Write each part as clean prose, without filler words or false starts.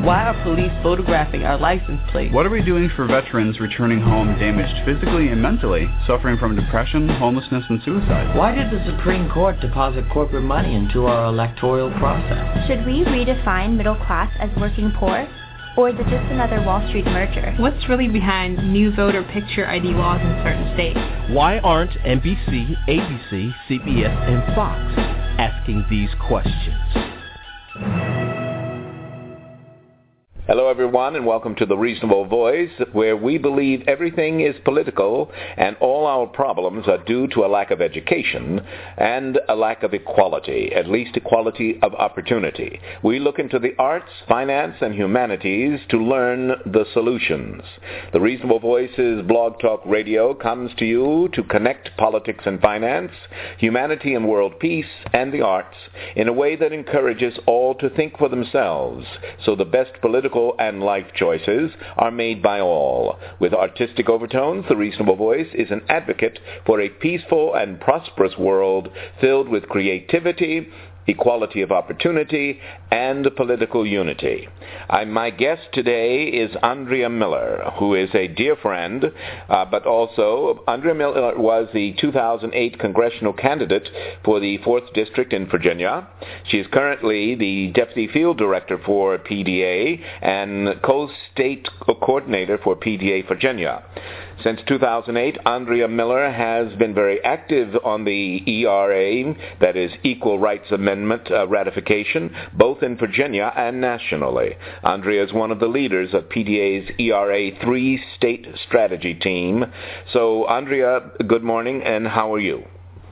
Why are police photographing our license plates? What are we doing for veterans returning home damaged physically and mentally, suffering from depression, homelessness, and suicide? Why did the Supreme Court deposit corporate money into our electoral process? Should we redefine middle class as working poor? Or is it just another Wall Street merger? What's really behind new voter picture ID laws in certain states? Why aren't NBC, ABC, CBS, and Fox asking these questions? Hello, everyone, and welcome to The Reasonable Voice, where we believe everything is political and all our problems are due to a lack of education and a lack of equality, at least equality of opportunity. We look into the arts, finance, and humanities to learn the solutions. The Reasonable Voice's Blog Talk Radio comes to you to connect politics and finance, humanity and world peace, and the arts in a way that encourages all to think for themselves, so the best political and life choices are made by all. With artistic overtones, The Reasonable Voice is an advocate for a peaceful and prosperous world filled with creativity, equality of opportunity, and political unity. My guest today is Andrea Miller, who is a dear friend, but also Andrea Miller was the 2008 congressional candidate for the 4th District in Virginia. She is currently the Deputy Field Director for PDA and co-state coordinator for PDA Virginia. Since 2008, Andrea Miller has been very active on the ERA, that is Equal Rights Amendment ratification, both in Virginia and nationally. Andrea is one of the leaders of PDA's ERA 3-state strategy team. So, Andrea, good morning, and how are you?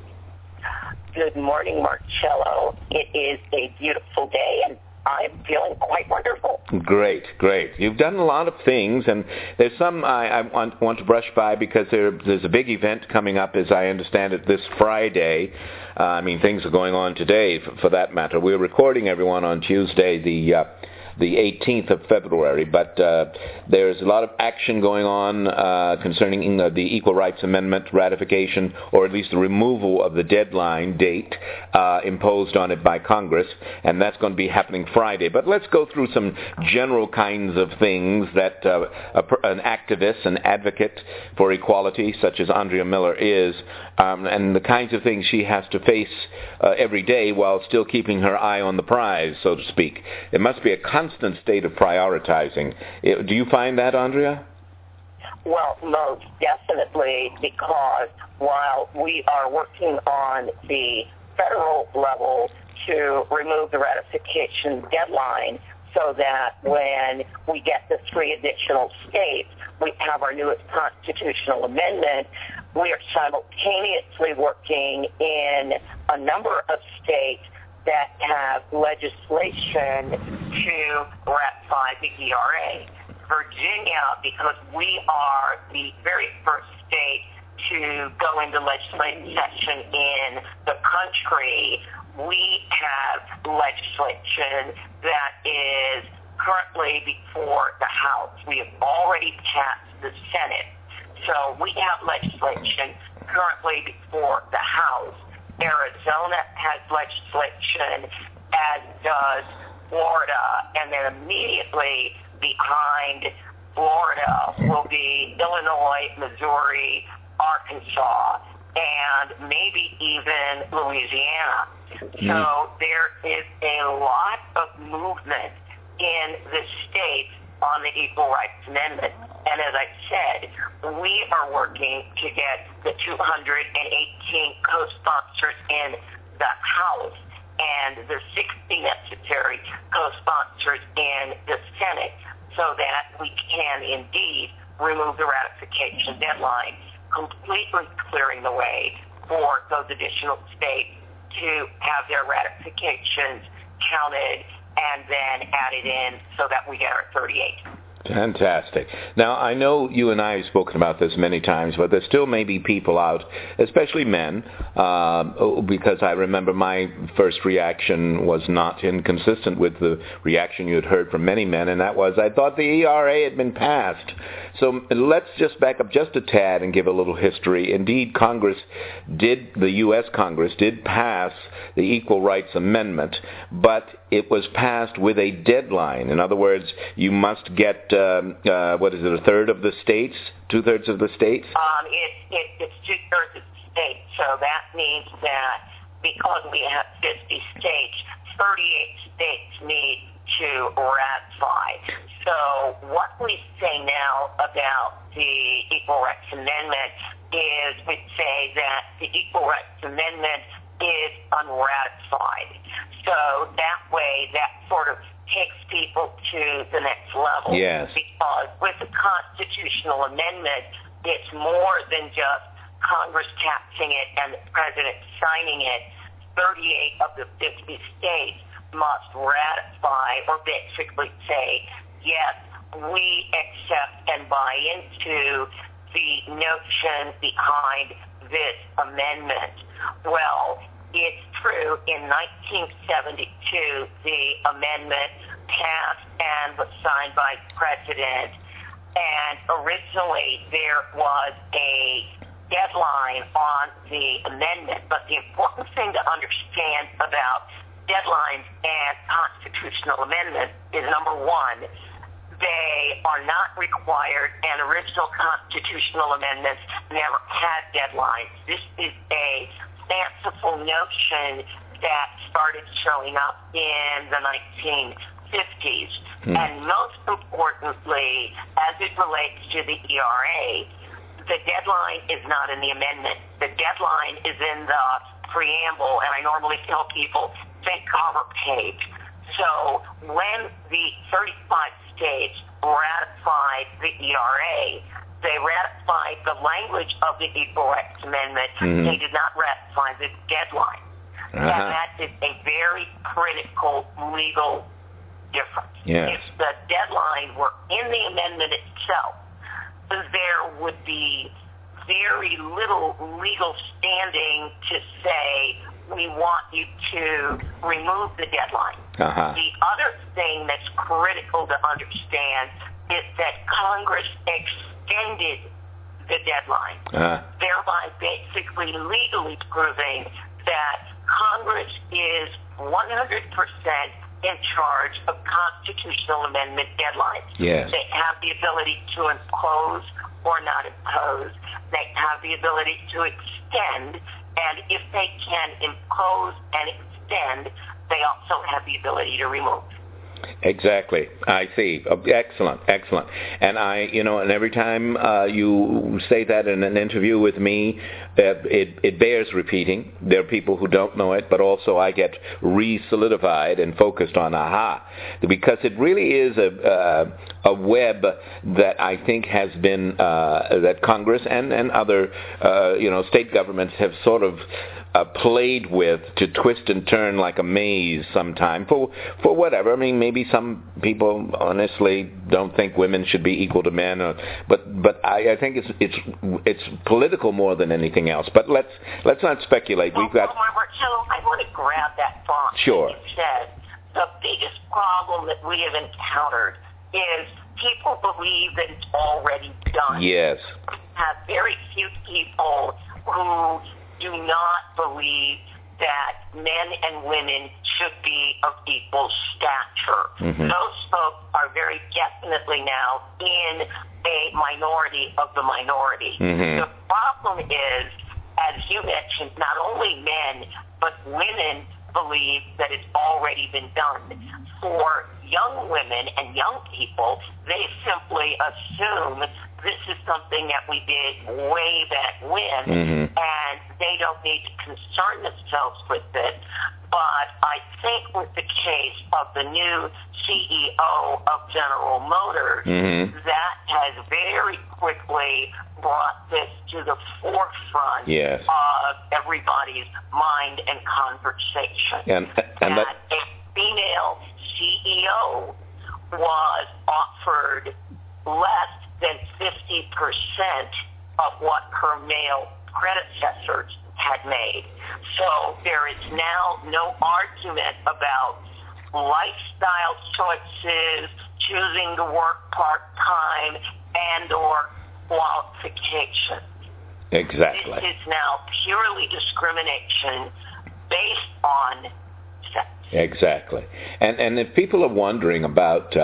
Good morning, Marcello. It is a beautiful day, and I'm feeling quite wonderful. Great. You've done a lot of things, and there's some I want to brush by because there's a big event coming up, as I understand it, this Friday. Things are going on today, for that matter. We're recording everyone on Tuesday, the 18th of February, but there's a lot of action going on concerning the Equal Rights Amendment ratification, or at least the removal of the deadline date imposed on it by Congress, and that's going to be happening Friday. But let's go through some general kinds of things that an activist, an advocate for equality, such as Andrea Miller is, and the kinds of things she has to face every day while still keeping her eye on the prize, so to speak. It must be a constant state of prioritizing. Do you find that, Andrea? Well, most definitely, because while we are working on the federal level to remove the ratification deadline so that when we get the 3 additional states, we have our newest constitutional amendment, we are simultaneously working in a number of states that have legislation to ratify the ERA. Virginia, because we are the very first state to go into legislative session in the country, we have legislation that is currently before the House. We have already passed the Senate. So we have legislation currently before the House. Arizona has legislation, as does Florida, and then immediately behind Florida will be Illinois, Missouri, Arkansas, and maybe even Louisiana. So there is a lot of movement in the states on the Equal Rights Amendment. And as I said, we are working to get the 218 co-sponsors in the House and the 60 necessary co-sponsors in the Senate so that we can indeed remove the ratification deadline, completely clearing the way for those additional states to have their ratifications counted and then added in so that we get our 38. Fantastic. Now, I know you and I have spoken about this many times, but there still may be people out, especially men, because I remember my first reaction was not inconsistent with the reaction you had heard from many men, and that was, I thought the ERA had been passed. So let's just back up just a tad and give a little history. Indeed, the U.S. Congress did pass the Equal Rights Amendment, but it was passed with a deadline. In other words, you must get, a third of the states, 2/3 of the states? It's 2/3 of the states, so that means that because we have 50 states, 38 states need to ratify. So what we say now about the Equal Rights Amendment is we say that the Equal Rights Amendment is unratified. So that way, that sort of takes people to the next level. Yes. Because with the constitutional amendment, it's more than just Congress passing it and the president signing it. 38 of the 50 states must ratify or basically say, yes, we accept and buy into the notion behind this amendment. Well, it's true, in 1972, the amendment passed and was signed by the president, and originally there was a deadline on the amendment, but the important thing to understand about deadlines and constitutional amendments is, number one, they are not required, and original constitutional amendments never had deadlines. This is a fanciful notion that started showing up in the 1950s. And most importantly, as it relates to the ERA, the deadline is not in the amendment. The deadline is in the preamble, and I normally tell people, think cover page. So when the 35 states ratified the ERA, they ratified the language of the Equal Rights Amendment. They did not ratify the deadline. And that is a very critical legal difference. Yes. If the deadline were in the amendment itself, there would be very little legal standing to say, we want you to remove the deadline. The other thing that's critical to understand is that Congress extended the deadline, thereby basically legally proving that Congress is 100% in charge of constitutional amendment deadlines. Yes. They have the ability to impose or not impose. They have the ability to extend, and if they can impose and extend, they also have the ability to remove. Exactly. I see. Excellent. And and every time you say that in an interview with me, it bears repeating. There are people who don't know it, but also I get re-solidified and focused on because it really is a web that I think has been that Congress and other state governments have sort of played with to twist and turn like a maze sometime for whatever. I mean, maybe some people honestly don't think women should be equal to men, but I think it's political more than anything else. But let's not speculate. We've got. So I want to grab that thought. Sure. You said the biggest problem that we have encountered is people believe that it's already done. Yes. We have very few people who do not believe that men and women should be of equal stature. Those folks are very definitely now in a minority of the minority. The problem is, as you mentioned, not only men, but women believe that it's already been done. For young women and young people, they simply assume this is something that we did way back when, and they don't need to concern themselves with it. But I think with the case of the new CEO of General Motors, that has very quickly brought this to the forefront of everybody's mind and conversation. And a female CEO was offered less than 50% of what her male predecessors had made. So there is now no argument about lifestyle choices, choosing to work part-time, and or qualification. Exactly. This is now purely discrimination based on sex. Exactly. And if people are wondering about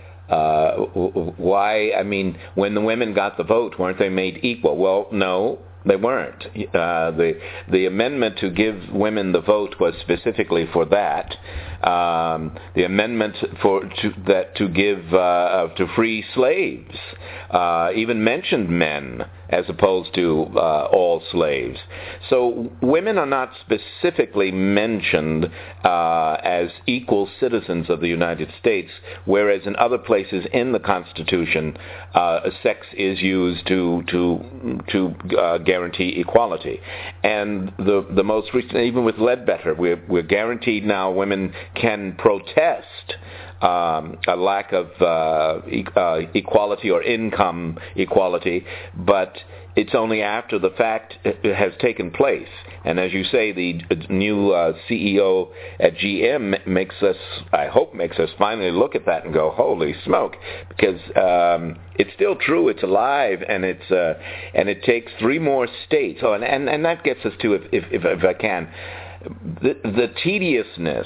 why, I mean, when the women got the vote, weren't they made equal? Well, no, they weren't. The amendment to give women the vote was specifically for that. The amendment to give to free slaves even mentioned men as opposed to all slaves. So women are not specifically mentioned as equal citizens of the United States, whereas in other places in the Constitution, sex is used to guarantee equality. And the most recent, even with Ledbetter, we're guaranteed now women can protest a lack of equality or income equality, but it's only after the fact has taken place. And as you say, the new CEO at GM I hope makes us finally look at that and go, holy smoke, because it's still true, it's alive, and it takes 3 more states. Oh, and that gets us to, if I can, the tediousness.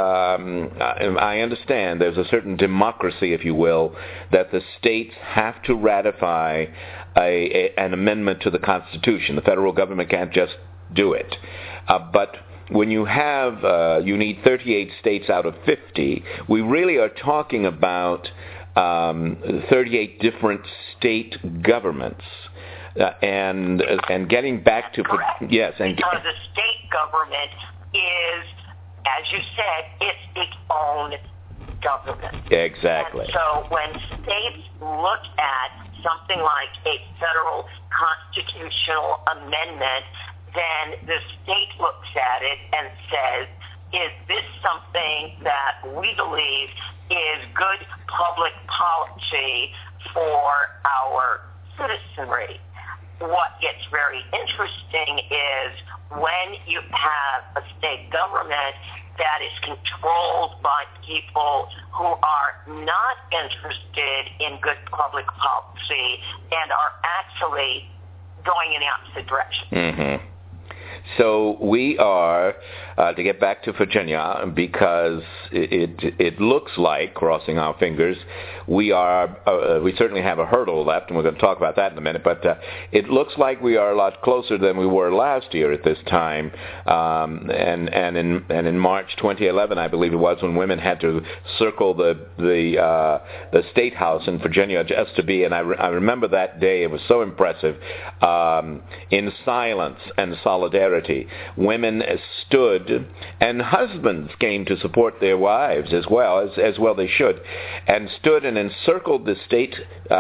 I understand there's a certain democracy, if you will, that the states have to ratify an amendment to the Constitution. The federal government can't just do it. But when you have, you need 38 states out of 50, we really are talking about 38 different state governments. And getting back to yes, and because the state government is, as you said, it's its own government. Exactly. And so when states look at something like a federal constitutional amendment, then the state looks at it and says, is this something that we believe is good public policy for our citizenry? What gets very interesting is when you have a state government that is controlled by people who are not interested in good public policy and are actually going in the opposite direction. Mm-hmm. So we are, to get back to Virginia, because it looks like, crossing our fingers, we certainly have a hurdle left, and we're going to talk about that in a minute, but it looks like we are a lot closer than we were last year at this time, and in March 2011, I believe it was, when women had to circle the State House in Virginia just to be, and I remember that day, it was so impressive, in silence and solidarity. Women stood, and husbands came to support their wives as well they should, and stood and encircled the state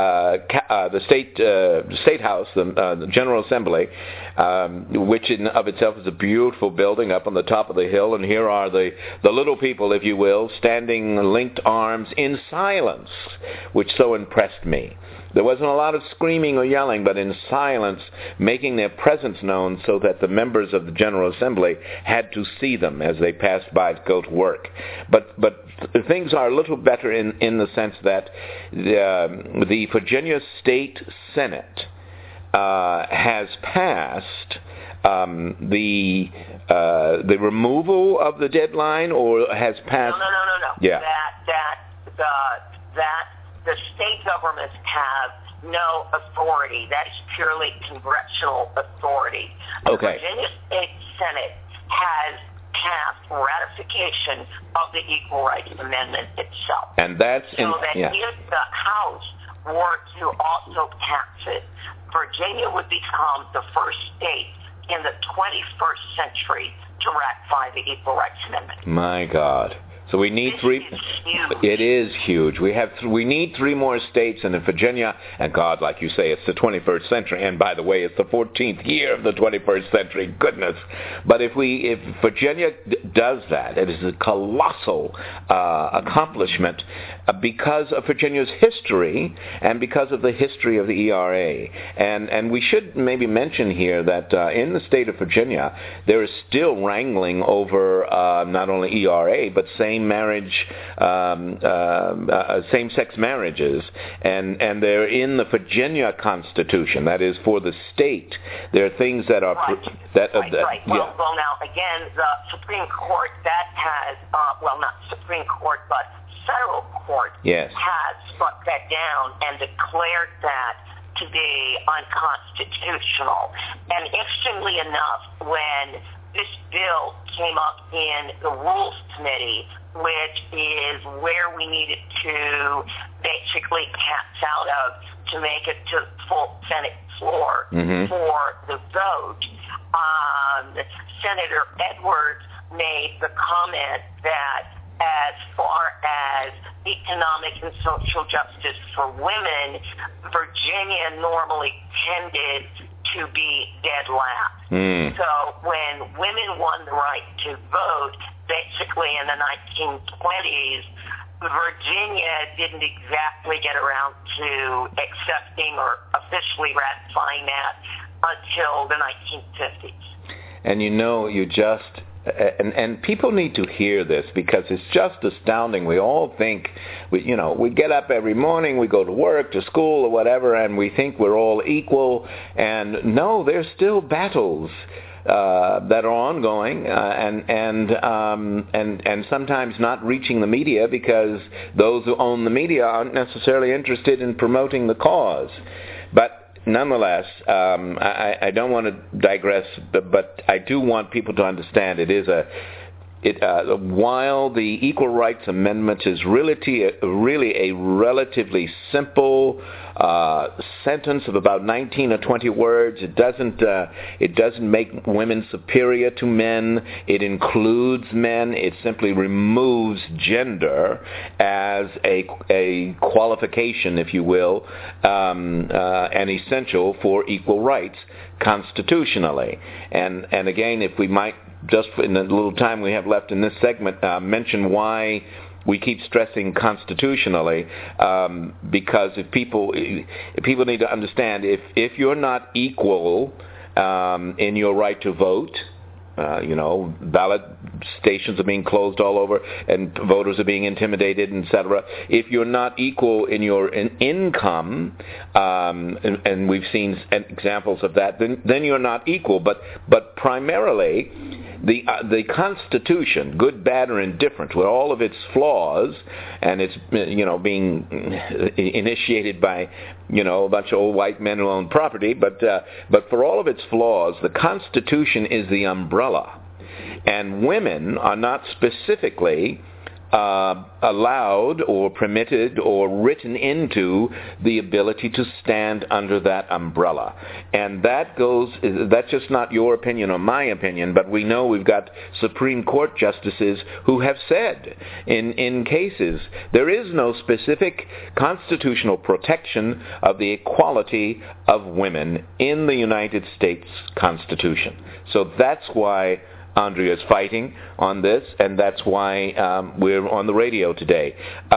house, the General Assembly, which in of itself is a beautiful building up on the top of the hill, and here are the little people, if you will, standing linked arms in silence, which so impressed me. There wasn't a lot of screaming or yelling, but in silence, making their presence known so that the members of the General Assembly had to see them as they passed by to go to work. But things are a little better in the sense that the Virginia State Senate has passed the removal of the deadline, or has passed... No. Yeah. The state governments have no authority. That is purely congressional authority. Okay. The Virginia State Senate has passed ratification of the Equal Rights Amendment itself. And that's if the House were to also pass it, Virginia would become the first state in the 21st century to ratify the Equal Rights Amendment. My God. So we need three. It is huge. We need 3 more states, and in Virginia, and God, like you say, it's the 21st century. And by the way, it's the 14th year of the 21st century. Goodness! But if Virginia does that, it is a colossal accomplishment because of Virginia's history and because of the history of the ERA. And we should maybe mention here that in the state of Virginia, there is still wrangling over not only ERA but same-sex marriages, and they're in the Virginia Constitution. That is for the state. There are things that are right. Well, now again, the Supreme Court that has not Supreme Court, but federal court has struck that down and declared that to be unconstitutional. And interestingly enough, when this bill came up in the Rules Committee, which is where we needed to basically pass out of to make it to the full Senate floor for the vote, Senator Edwards made the comment that as far as economic and social justice for women, Virginia normally tended to be dead last. So when women won the right to vote, basically in the 1920s, Virginia didn't exactly get around to accepting or officially ratifying that until the 1950s. And and people need to hear this because it's just astounding. We all think, we get up every morning, we go to work, to school, or whatever, and we think we're all equal. And no, there's still battles that are ongoing, and sometimes not reaching the media because those who own the media aren't necessarily interested in promoting the cause. But nonetheless, I don't want to digress, but I do want people to understand while the Equal Rights Amendment is really a relatively simple sentence of about 19 or 20 words, it doesn't make women superior to men. It includes men. It simply removes gender as a qualification, if you will, and essential for equal rights constitutionally. And again, if we might, just in the little time we have left in this segment, mention why we keep stressing constitutionally, because if people need to understand, if you're not equal in your right to vote, ballot stations are being closed all over, and voters are being intimidated, etc. If you're not equal in your income, and we've seen examples of that, then you're not equal. But primarily, the Constitution, good, bad, or indifferent, with all of its flaws, and it's being initiated by a bunch of old white men who own property, but for all of its flaws, the Constitution is the umbrella, and women are not specifically allowed or permitted or written into the ability to stand under that umbrella. And that's just not your opinion or my opinion, but we know we've got Supreme Court justices who have said in cases there is no specific constitutional protection of the equality of women in the United States Constitution. So that's why Andrea is fighting on this, and that's why we're on the radio today.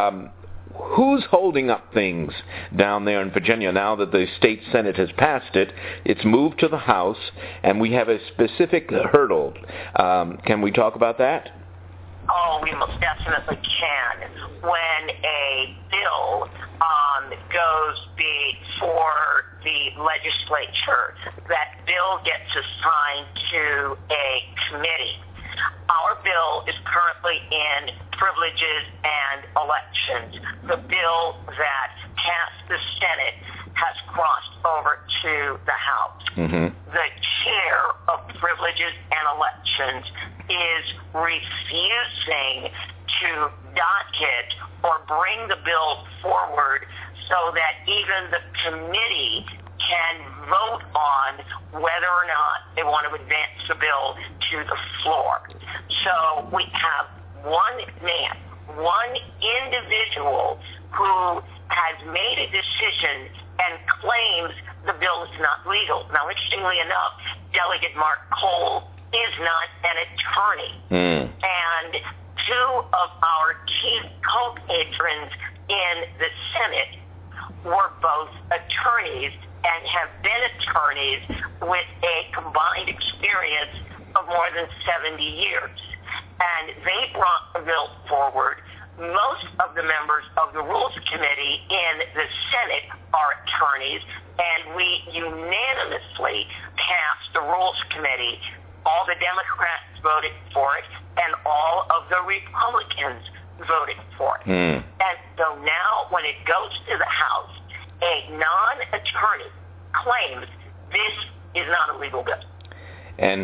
Who's holding up things down there in Virginia now that the state Senate has passed it? It's moved to the House, and we have a specific hurdle. Can we talk about that? Oh, we most definitely can. When a bill goes before the legislature, that bill gets assigned to a committee. Our bill is currently in privileges and elections. The bill that passed the Senate has crossed over to the House. The chair of privileges and elections is refusing to docket or bring the bill forward so that even the committee can vote on whether or not they want to advance the bill to the floor. So we have one man, one individual who has made a decision and claims the bill is not legal. Now, interestingly enough, Delegate Mark Cole is not an attorney. And two of our chief co-patrons in the Senate were both attorneys and have been attorneys with a combined experience of more than 70 years. And they brought the bill forward. Most of the members of the Rules Committee in the Senate are attorneys, and we unanimously passed the Rules Committee. All the Democrats voted for it, and all of the Republicans voted for it. And so now when it goes to the House, a non-attorney claims this is not a legal bill. And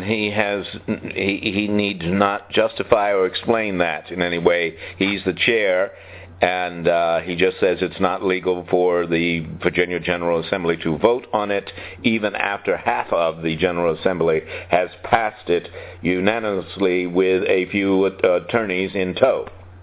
he needs not justify or explain that in any way. He's the chair, and he just says it's not legal for the Virginia General Assembly to vote on it, even after half of the General Assembly has passed it unanimously with a few attorneys in tow.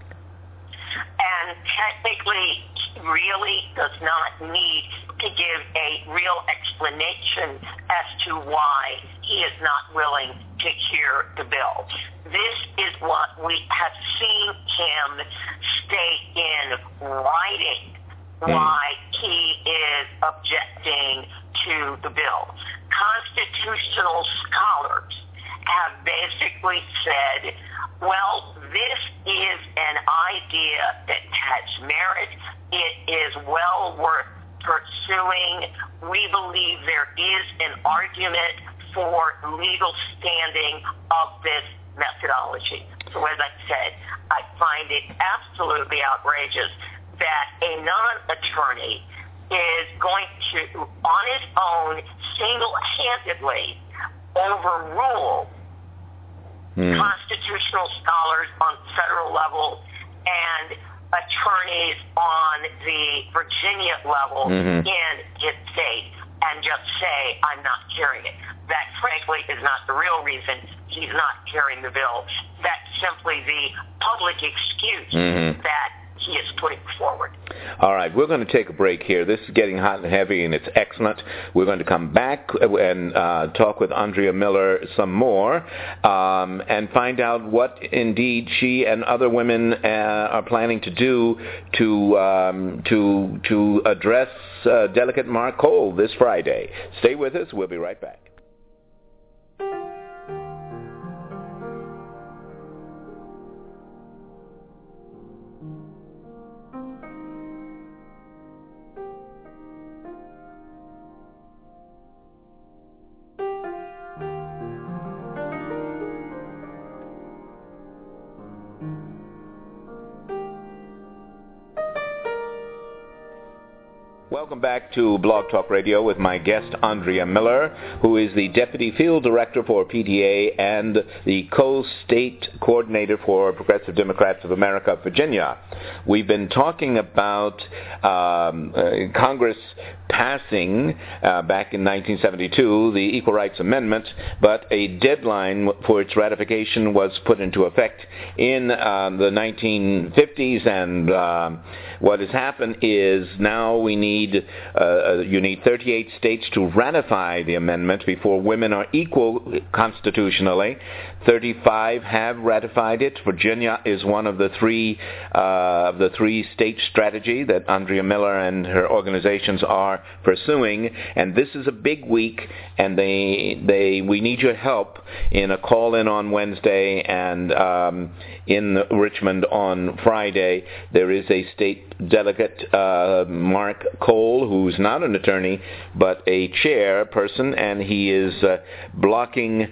And technically, he really does not need to give a real explanation as to why he is not willing to hear the bill. This is what we have seen him state in writing, why he is objecting to the bill. Constitutional scholars have basically said, well, this is an idea that has merit. It is well worth pursuing. We believe there is an argument for legal standing of this methodology. So as I said, I find it absolutely outrageous that a non-attorney is going to, on his own, single-handedly overrule constitutional scholars on federal level and attorneys on the Virginia level in his state and just say, I'm not hearing it. That, frankly, is not the real reason he's not hearing the bill. That's simply the public excuse that he is putting forward. All right, we're going to take a break here. This is getting hot and heavy, and it's excellent. We're going to come back and talk with Andrea Miller some more and find out what indeed she and other women are planning to do to address Delegate Mark Cole this Friday. Stay with us. We'll be right back. Welcome back to Blog Talk Radio with my guest, Andrea Miller, who is the Deputy Field Director for PTA and the co-state coordinator for Progressive Democrats of America, Virginia. We've been talking about Congress passing back in 1972 the Equal Rights Amendment, but a deadline for its ratification was put into effect in the 1950s, and what has happened is now you need 38 states to ratify the amendment before women are equal constitutionally. 35 have ratified it. Virginia is one of the three-state strategy that Andrea Miller and her organizations are pursuing, and this is a big week, and we need your help in a call-in on Wednesday and in Richmond on Friday. There is a state delegate, Mark Cole, who's not an attorney but a chairperson, and he is blocking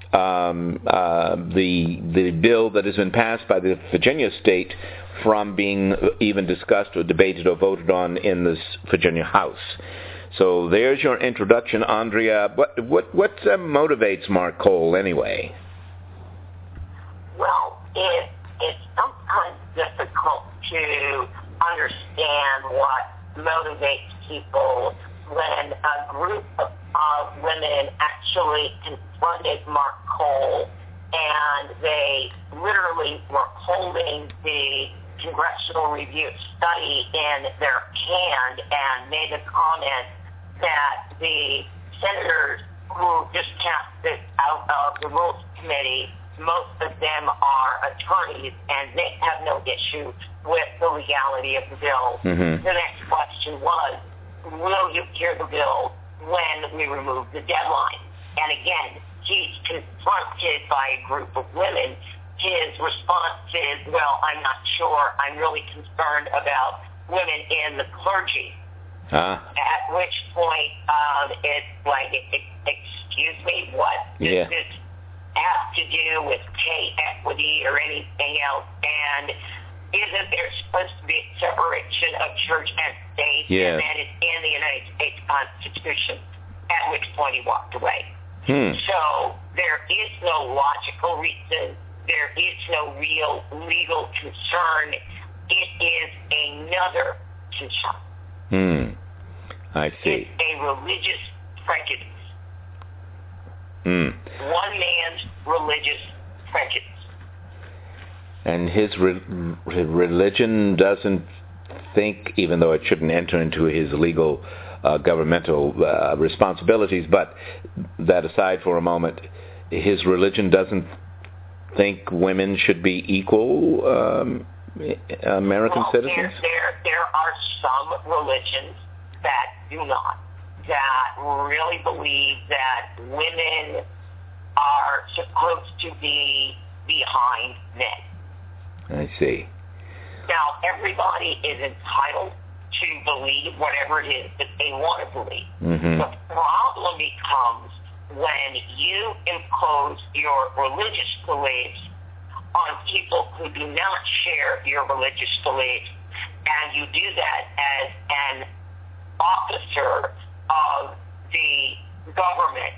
the bill that has been passed by the Virginia state from being even discussed or debated or voted on in this Virginia House. So there's your introduction, Andrea. What motivates Mark Cole anyway? Well, it's sometimes difficult to understand what motivates people when a group of women actually confronted Mark Cole and they literally were holding the congressional review study in their hand and made a comment that the senators who just passed it out of the Rules Committee, most of them are attorneys, and they have no issue with the legality of the bill. Mm-hmm. The next question was, will you hear the bill when we remove the deadline? And again, he's confronted by a group of women. His response is, well, I'm not sure. I'm really concerned about women in the clergy. At which point, it's like, excuse me, what? Yeah. Does this have to do with pay equity or anything else? And isn't there supposed to be a separation of church and state? Yes. And that is in the United States Constitution, at which point he walked away. So there is no logical reason. There is no real legal concern. It is another concern. I see. It's a religious prejudice. One man's religious prejudice. And his religion doesn't think, even though it shouldn't enter into his legal governmental responsibilities, but that aside for a moment, his religion doesn't think women should be equal American citizens? There are some religions that do not, that really believe that women are supposed to be behind men. I see. Now, everybody is entitled to believe whatever it is that they want to believe. The problem becomes when you impose your religious beliefs on people who do not share your religious beliefs, and you do that as an officer of the government.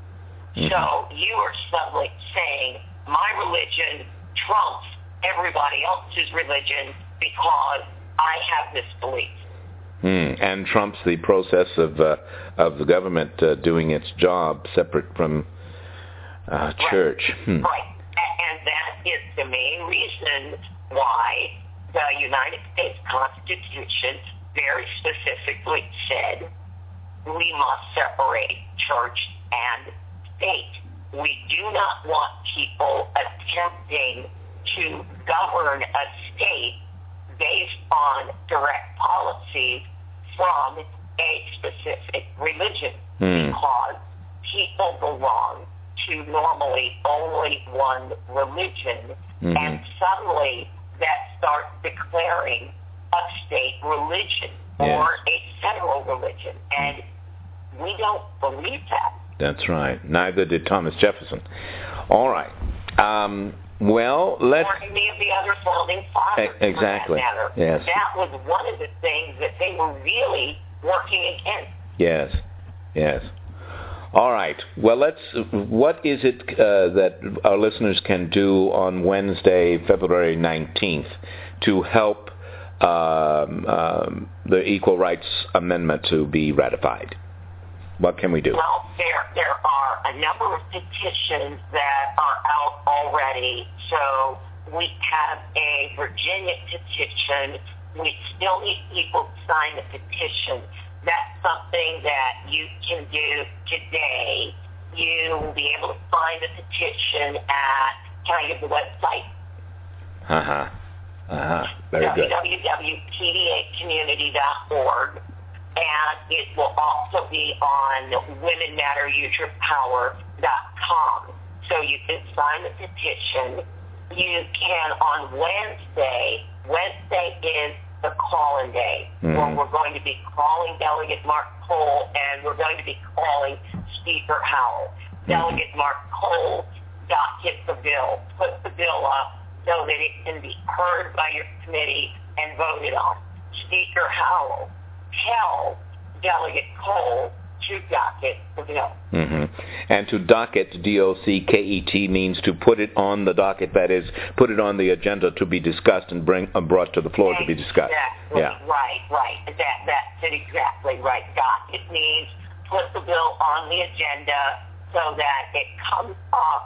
So you are suddenly saying, my religion trumps everybody else's religion because I have this belief. And trumps the process of the government doing its job separate from church. Right. And that is the main reason why the United States Constitution very specifically said we must separate church and state. We do not want people attempting to govern a state based on direct policies from a specific religion because people belong to normally only one religion, and suddenly that starts declaring a state religion or a federal religion, and we don't believe that. That's right. Neither did Thomas Jefferson. All right. Well, let's... Or any of the other founding fathers, exactly. for that matter. Yes. That was one of the things that they were really working against. Yes. All right. Well, what is it that our listeners can do on Wednesday, February 19th, to help the Equal Rights Amendment to be ratified? What can we do? Well, there are a number of petitions that are out already. So we have a Virginia petition. We still need people to sign the petition. That's something that you can do today. You will be able to find the petition at, can I give the website? Very good. www.pdacommunity.org. And it will also be on womenmatteruseyourpower.com. So you can sign the petition. You can on Wednesday is the call-in day, where we're going to be calling Delegate Mark Cole, and we're going to be calling Speaker Howell. Delegate Mark Cole docket the bill, put the bill up so that it can be heard by your committee and voted on. Speaker Howell, tell Delegate Cole to docket the bill. And to docket, D-O-C-K-E-T, means to put it on the docket, that is, put it on the agenda to be discussed and brought to the floor to be discussed. Exactly. Yeah. Right. That's it exactly right. Docket means put the bill on the agenda so that it comes up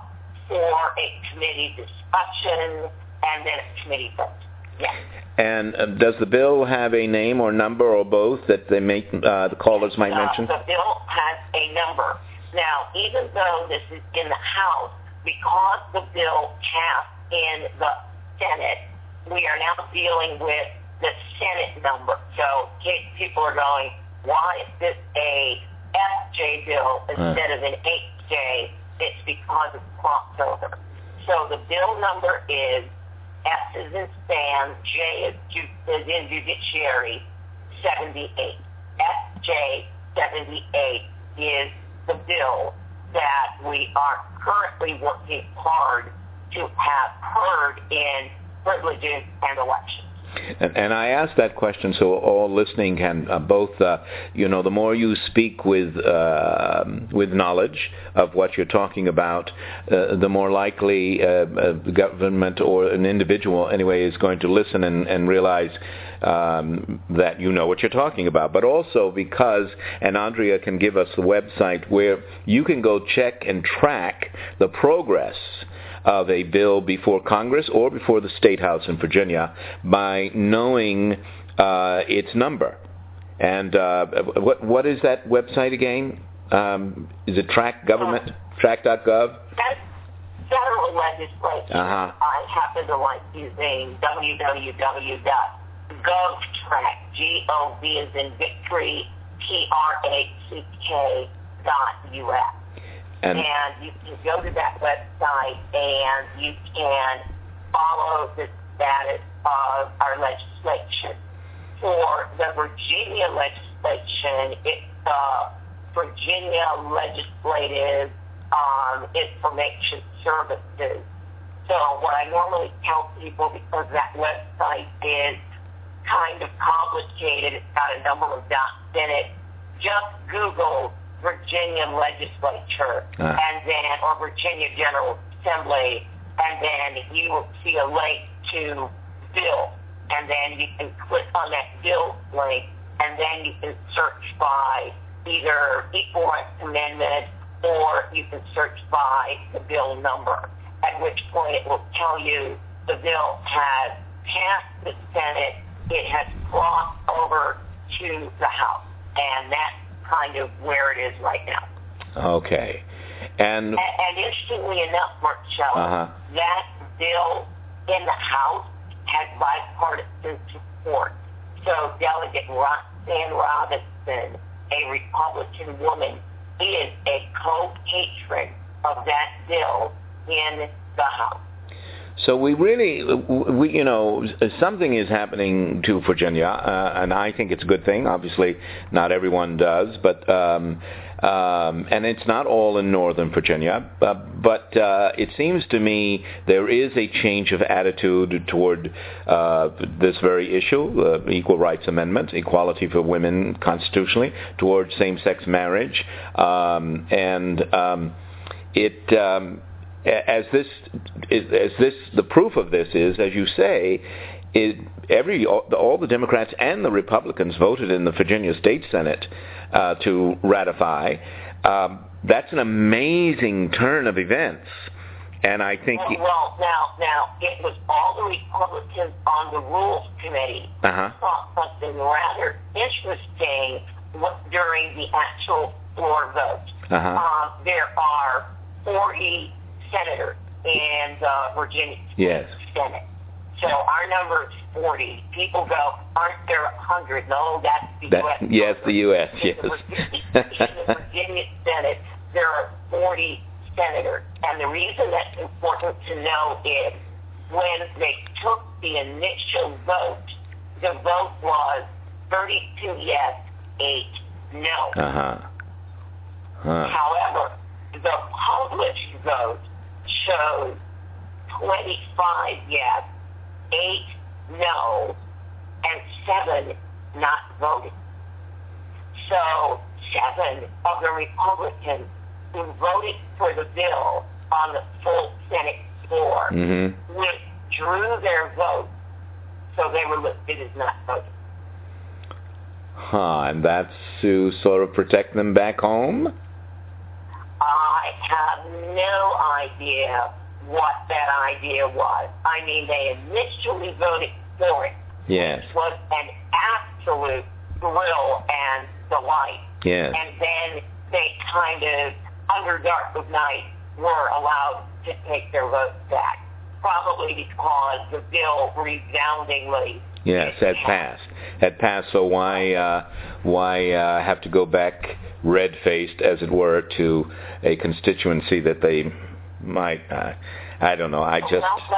for a committee discussion, and then a committee vote. Yes. And does the bill have a name or number or both that they the callers might mention? The bill has a number. Now, even though this is in the House, because the bill passed in the Senate, we are now dealing with the Senate number. So people are going, why is this a FJ bill instead of an 8J? It's because of crossover. So the bill number is S is in Sam, J is in Judiciary, 78. FJ 78 is the bill that we are currently working hard to have heard in privileges and elections. And I ask that question so all listening can both, the more you speak with knowledge of what you're talking about, the more likely the government or an individual anyway is going to listen and realize that you know what you're talking about. But also because, and Andrea can give us the website where you can go check and track the progress of a bill before Congress or before the State House in Virginia by knowing its number. And what is that website again? Is it track.gov? That's federal legislation. I happen to like using www.govtrack, G-O-V as in victory, T-R-A-C-K.us. And you can go to that website and you can follow the status of our legislation. For the Virginia legislation, it's the Virginia Legislative Information Services. So what I normally tell people, because that website is kind of complicated, it's got a number of dots in it, just Google Virginia Legislature and then, or Virginia General Assembly, and then you will see a link to bill, and then you can click on that bill link, and then you can search by either Equal Rights Amendment or you can search by the bill number, at which point it will tell you the bill has passed the Senate, it has crossed over to the House, and that's kind of where it is right now. Okay. And interestingly enough, Marcello, that bill in the House has bipartisan support. So Delegate Roxanne Robinson, a Republican woman, is a co-patron of that bill in the House. So we something is happening to Virginia, and I think it's a good thing. Obviously, not everyone does, but and it's not all in Northern Virginia. But it seems to me there is a change of attitude toward this very issue, Equal Rights Amendment, equality for women constitutionally, towards same-sex marriage, the proof of this is, as you say, all the Democrats and the Republicans voted in the Virginia State Senate to ratify. That's an amazing turn of events, and I think. Well, now it was all the Republicans on the Rules Committee thought something rather interesting during the actual floor vote. There are 40 senators in the Virginia Senate. So our number is 40. People go, aren't there 100? No, that's the U.S. Yes, the U.S., yes. In the Virginia Senate, there are 40 senators. And the reason that's important to know is when they took the initial vote, the vote was 32 yes, 8 no. However, the published vote shows 25 yes, 8 no, and 7 not voting. So 7 of the Republicans who voted for the bill on the full Senate floor withdrew their vote, so they were listed as not voting. And that's to sort of protect them back home? I have no idea what that idea was. I mean, they initially voted for it. Yes. Which was an absolute thrill and delight. Yes. And then they kind of, under dark of night, were allowed to take their votes back. Probably because the bill resoundingly had passed. So why have to go back red-faced, as it were, to a constituency that they might? I don't know. But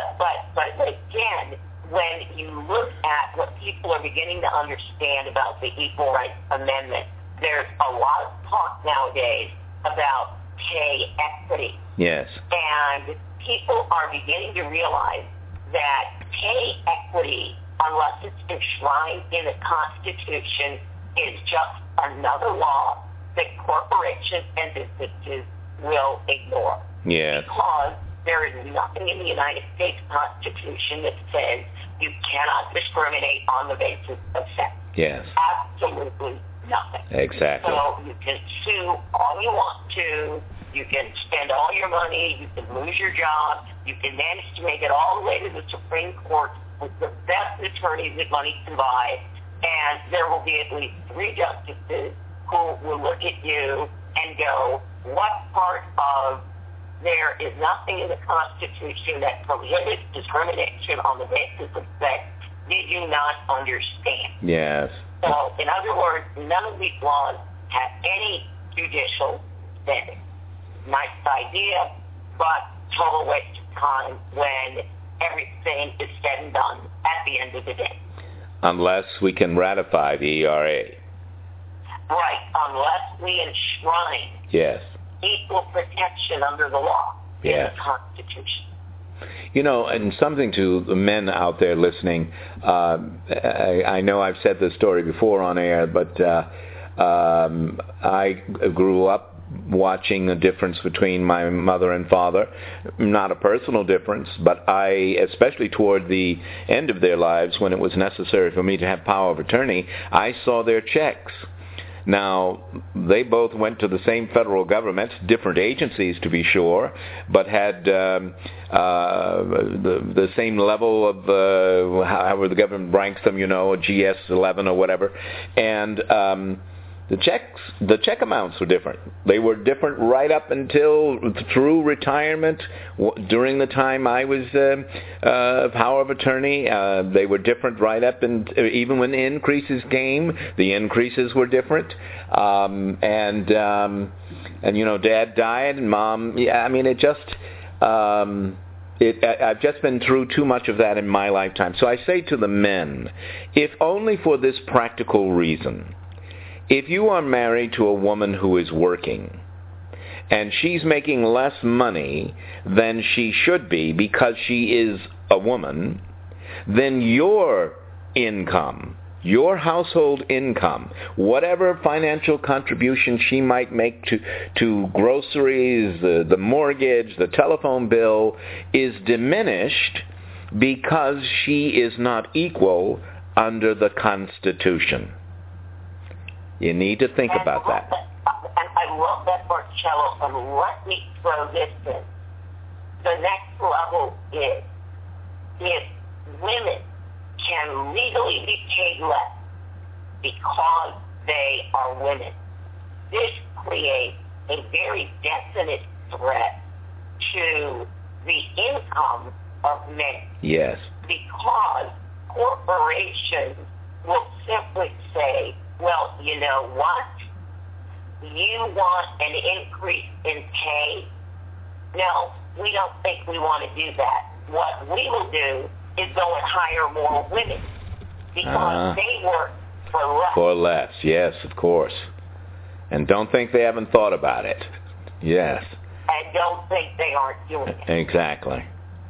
again, when you look at what people are beginning to understand about the Equal Rights Amendment, there's a lot of talk nowadays about pay equity. Yes. And people are beginning to realize that pay equity, unless it's enshrined in the Constitution, is just another law that corporations and businesses will ignore. Yes. Because there is nothing in the United States Constitution that says you cannot discriminate on the basis of sex. Yes. Absolutely nothing. Exactly. So you can sue all you want to. You can spend all your money. You can lose your job. You can manage to make it all the way to the Supreme Court with the best attorneys that money can buy. And there will be at least 3 justices who will look at you and go, what part of there is nothing in the Constitution that prohibits discrimination on the basis of sex did you not understand? Yes. So, in other words, none of these laws have any judicial standing. Nice idea, but total waste of time when everything is said and done at the end of the day. Unless we can ratify the ERA. Right, unless we enshrine equal protection under the law in the Constitution. You know, and something to the men out there listening, I know I've said this story before on air, but I grew up watching the difference between my mother and father. Not a personal difference, but especially toward the end of their lives, when it was necessary for me to have power of attorney, I saw their checks. Now, they both went to the same federal government, different agencies to be sure, but had the same level of, however the government ranks them, a GS-11 or whatever. And the check amounts were different. They were different right up until through retirement. During the time I was power of attorney, they were different right up, and even when the increases came, the increases were different. And Dad died, and Mom. Yeah, I mean, it just. I've just been through too much of that in my lifetime. So I say to the men, if only for this practical reason. If you are married to a woman who is working, and she's making less money than she should be because she is a woman, then your income, your household income, whatever financial contribution she might make to groceries, the mortgage, the telephone bill, is diminished because she is not equal under the Constitution. You need to think about that. I love that, Marcello, and let me throw this in. The next level is if women can legally be paid less because they are women, this creates a very definite threat to the income of men. Yes. Because corporations will simply say, well, you know what? You want an increase in pay? No, we don't think we want to do that. What we will do is go and hire more women because they work for less. For less, yes, of course. And don't think they haven't thought about it. Yes. And don't think they aren't doing it. Exactly.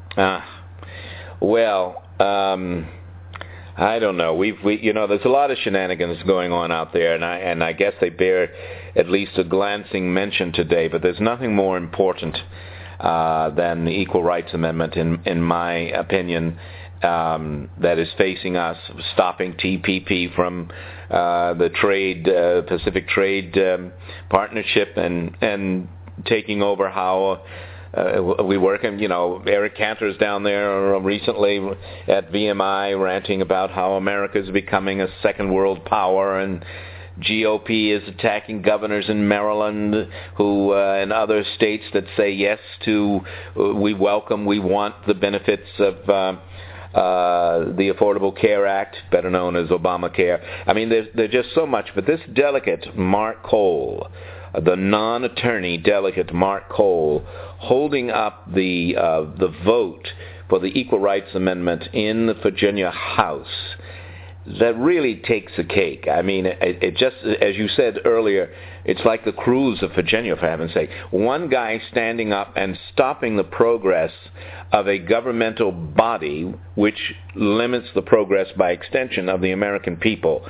I don't know. We there's a lot of shenanigans going on out there, and I guess they bear at least a glancing mention today. But there's nothing more important than the Equal Rights Amendment, in my opinion, that is facing us, stopping TPP from the Pacific Trade Partnership, and taking over how we work. And, Eric Cantor's down there recently at VMI ranting about how America is becoming a second world power, and GOP is attacking governors in Maryland who and other states that say yes to, we want the benefits of the Affordable Care Act, better known as Obamacare. I mean, there's just so much. But this delegate, Mark Cole, the non-attorney delegate Mark Cole, holding up the vote for the Equal Rights Amendment in the Virginia House, that really takes a cake. I mean, it just, as you said earlier, it's like the cruise of Virginia, for heaven's sake. One guy standing up and stopping the progress of a governmental body which limits the progress by extension of the American people.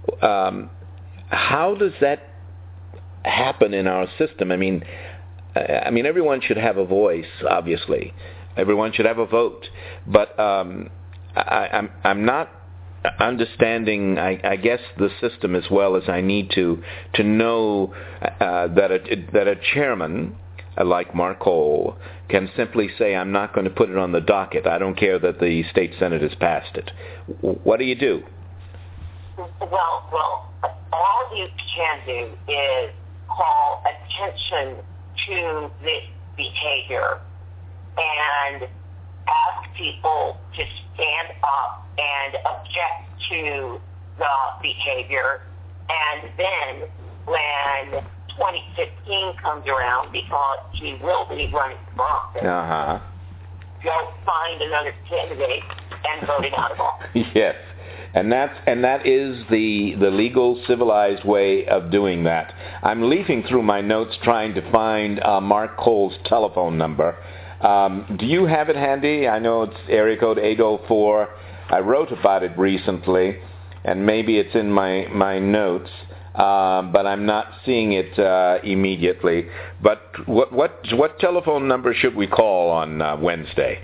How does that happen in our system? I mean, everyone should have a voice, obviously. Everyone should have a vote. But I'm not understanding, I guess, the system as well as I need to know that a chairman like Mark Cole can simply say, I'm not going to put it on the docket. I don't care that the state senate has passed it. What do you do? Well, all you can do is call attention to this behavior and ask people to stand up and object to the behavior. And then when 2015 comes around, because he will be running for office, go find another candidate and vote it out of office. Yes. And that is the legal, civilized way of doing that. I'm leafing through my notes trying to find Mark Cole's telephone number. Do you have it handy? I know it's area code 804. I wrote about it recently, and maybe it's in my notes, but I'm not seeing it immediately. But what telephone number should we call on Wednesday?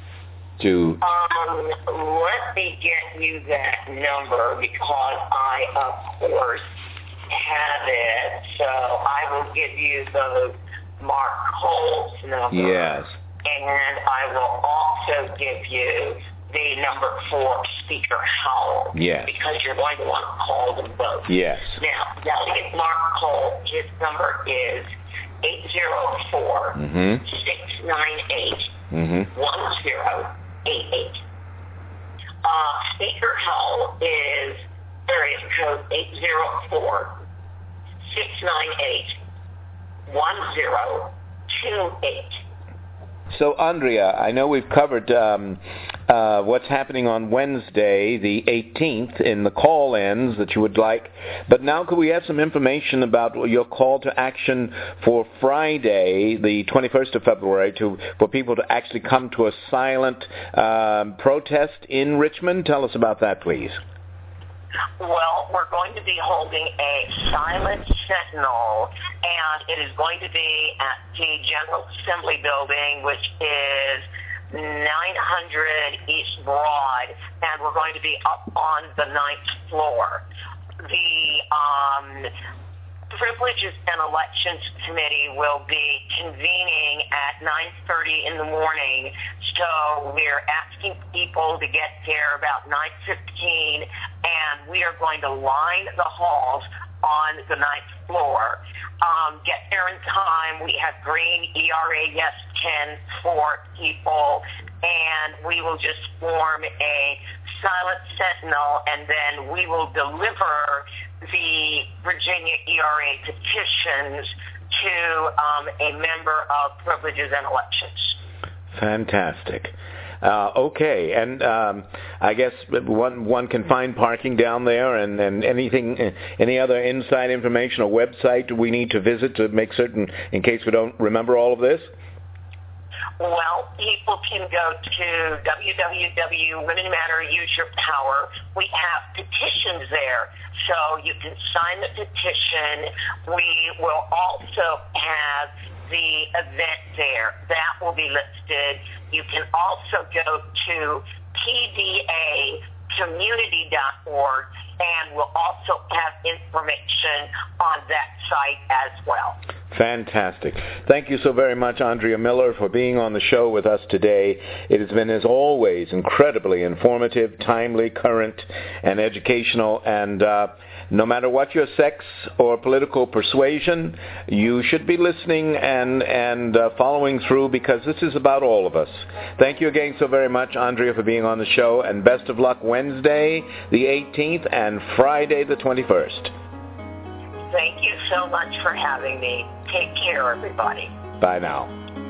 Let me get you that number because I, of course, have it. So I will give you the Mark Cole's number. Yes. And I will also give you the number for Speaker Howell. Yes. Because you're going to want to call them both. Yes. Now, Delegate Mark Cole, his number is 804 698 1088. Speaker Howell is area code 804 698 1028. So, Andrea, I know we've covered what's happening on Wednesday, the 18th, in the call-ins that you would like. But now could we have some information about your call to action for Friday, the 21st of February, for people to actually come to a silent protest in Richmond? Tell us about that, please. Well, we're going to be holding a silent sentinel, and it is going to be at the General Assembly building, which is 900 East Broad, and we're going to be up on the 9th floor. The Privileges and Elections Committee will be convening at 9:30 in the morning, so we're asking people to get there about 9:15, and we are going to line the halls on the 9th floor. Get there in time. We have green ERA Yes 10 for people, and we will just form a silent sentinel, and then we will deliver the Virginia ERA petitions to a member of Privileges and Elections. Fantastic. Okay, and I guess one can find parking down there, and any other inside information or website we need to visit to make certain, in case we don't remember all of this? Well, people can go to www.Women Matter, Use Your Power. We have petitions there, so you can sign the petition. We will also have the event there. That will be listed. You can also go to pdacommunity.org, and we'll also have information on that site as well. Fantastic. Thank you so very much, Andrea Miller, for being on the show with us today. It has been, as always, incredibly informative, timely, current, and educational. And no matter what your sex or political persuasion, you should be listening and following through, because this is about all of us. Thank you again so very much, Andrea, for being on the show, and best of luck Wednesday, the 18th, and Friday, the 21st. Thank you so much for having me. Take care, everybody. Bye now.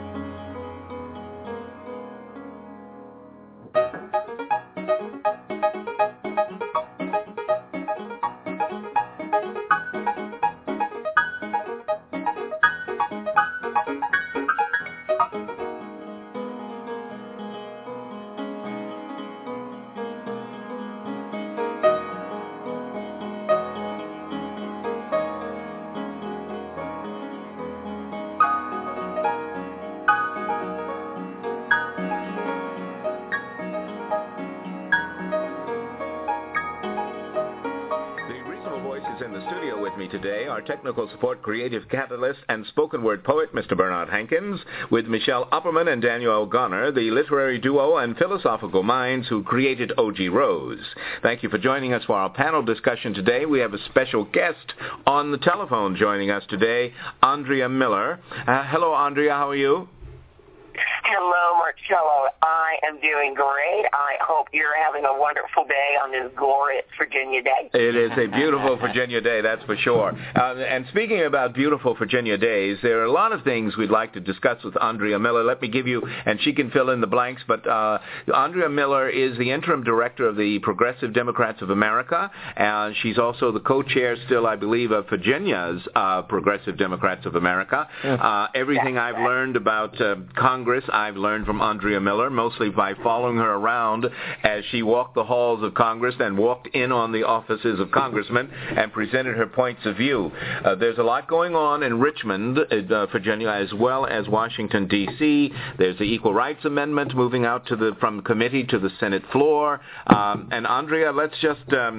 Today, our technical support, creative catalyst, and spoken word poet, Mr. Bernard Hankins, with Michelle Opperman and Daniel O'Connor, the literary duo and philosophical minds who created O.G. Rose. Thank you for joining us for our panel discussion today. We have a special guest on the telephone joining us today, Andrea Miller. Hello, Andrea. How are you? Hello, Marcello. I am doing great. I hope you're having a wonderful day on this glorious Virginia day. It is a beautiful Virginia day, that's for sure. And speaking about beautiful Virginia days, there are a lot of things we'd like to discuss with Andrea Miller. Let me give you, and she can fill in the blanks, but Andrea Miller is the interim director of the Progressive Democrats of America, and she's also the co-chair still, I believe, of Virginia's Progressive Democrats of America. Everything I've learned about Congress, I've learned from Andrea Miller, mostly by following her around as she walked the halls of Congress and walked in on the offices of congressmen and presented her points of view. There's a lot going on in Richmond, Virginia, as well as Washington, D.C. There's the Equal Rights Amendment moving out from committee to the Senate floor. And Andrea, let's just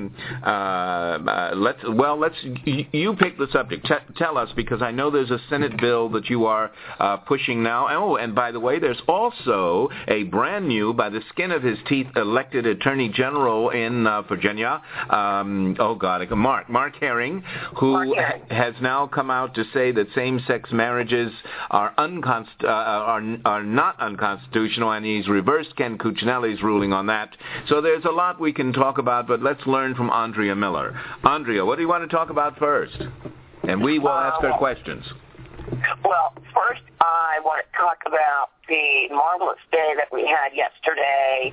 you pick the subject. Tell us, because I know there's a Senate bill that you are pushing now. Oh, and by the way, there's also a brand new, by the skin of his teeth, elected Attorney General in Virginia. Mark Herring, who has now come out to say that same-sex marriages are not unconstitutional, and he's reversed Ken Cuccinelli's ruling on that. So there's a lot we can talk about, but let's learn from Andrea Miller. Andrea, what do you want to talk about first? And we will ask her questions. Well, first I want to talk about the marvelous day that we had yesterday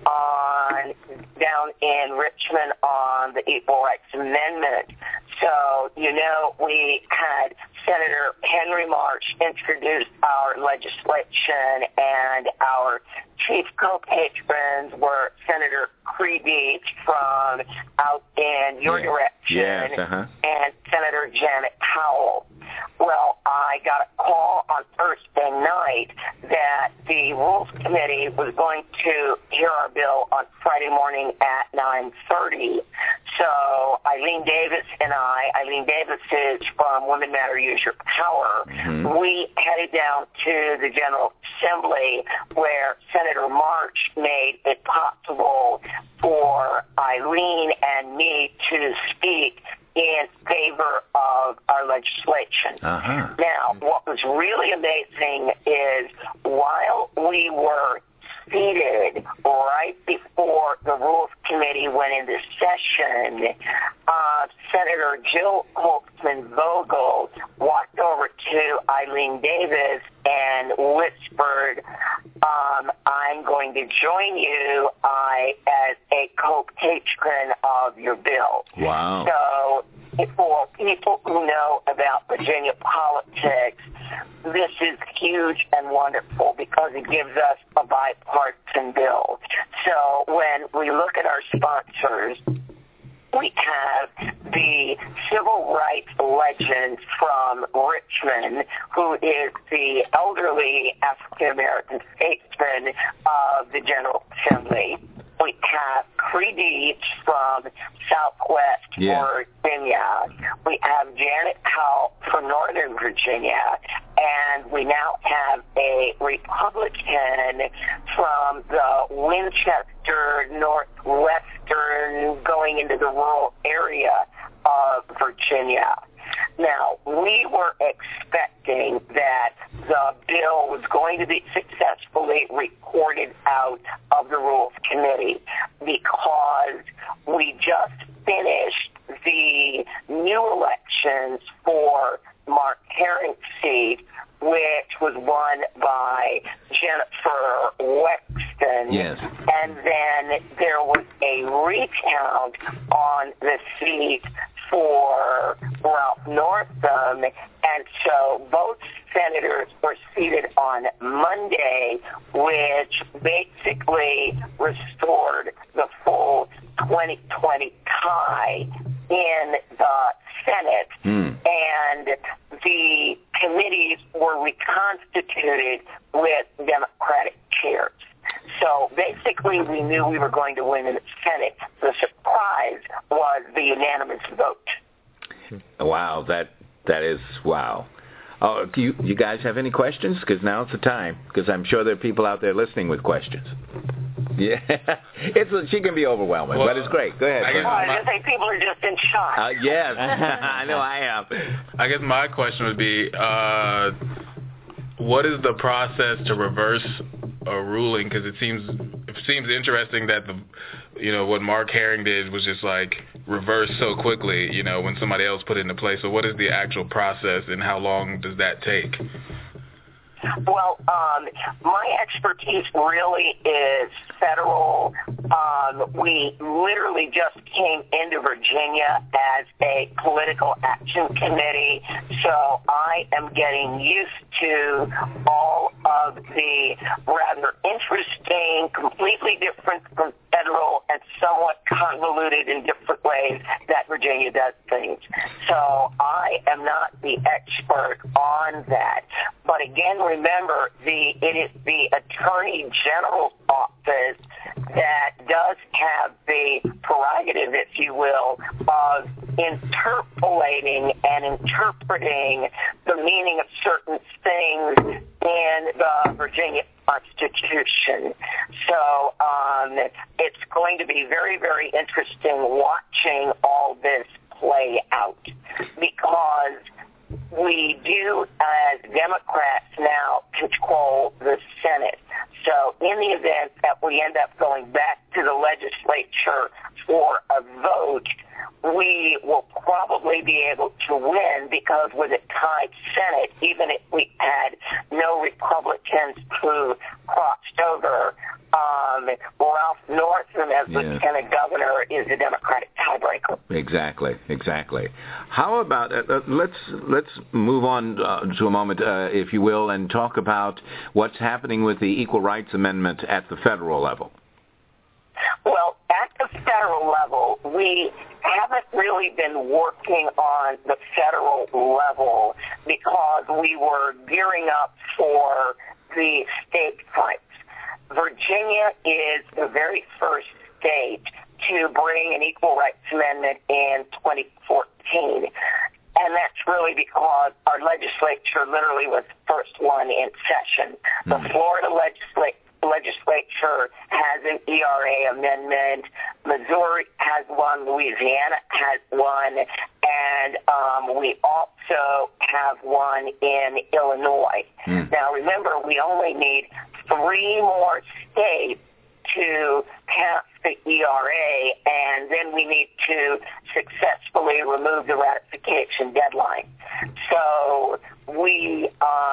down in Richmond on the Equal Rights Amendment. So, we had Senator Henry March introduce our legislation, and our chief co-patrons were Senator Creedy from out in your direction and Senator Janet Howell. Well, I got a call on Thursday night that the Rules Committee was going to hear our bill on Friday morning at 9:30. So Eileen Davis and Eileen Davis is from Women Matter, Use Your Power, we headed down to the General Assembly where Senator March made it possible for Eileen and me to speak in favor of our legislation. Now, what was really amazing is while we were seated right before the Rules Committee went into session, Senator Jill Holtzman-Vogel walked over to Eileen Davis and whispered, I'm going to join you as a co-patron of your bill. Wow. So for people who know about Virginia politics, this is huge and wonderful because it gives us a bipartisan bill. So when we look at our sponsors, we have the civil rights legend from Richmond, who is the elderly African-American statesman of the General Assembly. we have Cree Deeds from Southwest Virginia. We have Janet Howell from Northern Virginia. And we now have a Republican from the Winchester, Northwestern, going into the rural area of Virginia. Now, we were expecting that the bill was going to be successfully reported out of the Rules Committee because we just finished the new elections for Mark Herring's seat, which was won by Jennifer Wexton. Yes. And then there was a recount on the seat for Ralph Northam, and so both senators were seated on Monday, which basically restored the full 2020 tie in the Senate. And the committees were reconstituted with Democratic chairs. So basically we knew we were going to win in the Senate. The surprise was the unanimous vote. Wow, that is wow. Oh, do you guys have any questions? Because now's the time. Because I'm sure there are people out there listening with questions. Yeah, she can be overwhelming, but it's great. Go ahead. I think people are just in shock. Yes, I know I am. I guess my question would be, what is the process to reverse a ruling? Because it seems interesting that what Mark Herring did was just like reverse so quickly. When somebody else put it into place. So what is the actual process, and how long does that take? Well, my expertise really is federal. We literally just came into Virginia as a political action committee, so I am getting used to all of the rather interesting, completely different from federal and somewhat convoluted in different ways that Virginia does things. So I am not the expert on that. But again, remember, it is the Attorney General's office that does have the prerogative, if you will, of interpolating and interpreting the meaning of certain things in the Virginia Constitution. So it's going to be very, very interesting watching all this play out, because we do, as Democrats now, control the Senate. So in the event that we end up going back to the legislature for a vote, we will probably be able to win, because with a tied Senate, even if we had no Republicans who crossed over, Ralph Northam as Lieutenant Governor is a Democratic tiebreaker. Exactly. How about let's move on to a moment, if you will, and talk about what's happening with the Equal Rights Amendment at the federal level. Well, at the federal level, we haven't really been working on the federal level because we were gearing up for the state fights. Virginia is the very first state to bring an Equal Rights Amendment in 2014. And that's really because our legislature literally was the first one in session. The Florida legislature has an ERA amendment. Missouri has one. Louisiana has one. And we also have one in Illinois. Now, remember, we only need 3 more states to pass the ERA, and then we need to successfully remove the ratification deadline. So we